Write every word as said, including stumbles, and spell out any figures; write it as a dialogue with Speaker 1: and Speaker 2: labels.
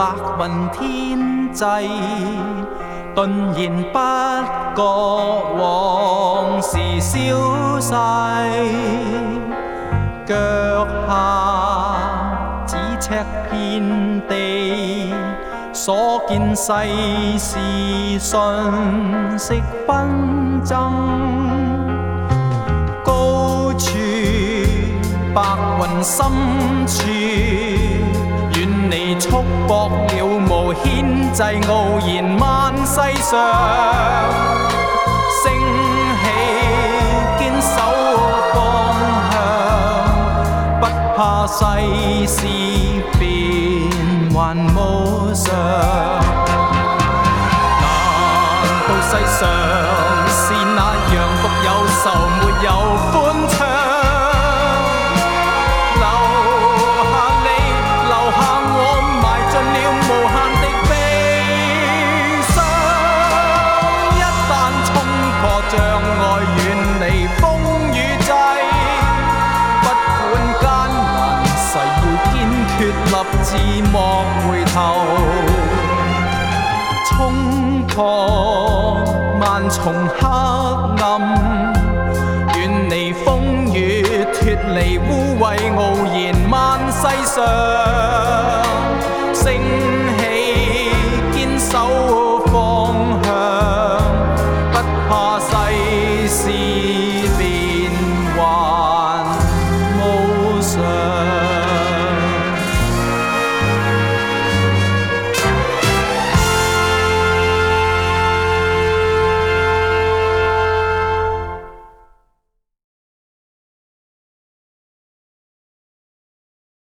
Speaker 1: 白雲天際，頓然不覺往事消逝，腳下咫尺遍地，所見世事瞬息紛爭，高處白雲深處，遠離束縛了無牽制，傲然萬世上，升起堅守方向，不怕世事變幻無常。難道世上是那樣獨有愁沒有歡暢？障礙遠離風雨際，不管艱難誓要堅決立志莫回頭，衝破萬重黑暗，遠離風雨脫離污穢，傲然萬世上，升起堅守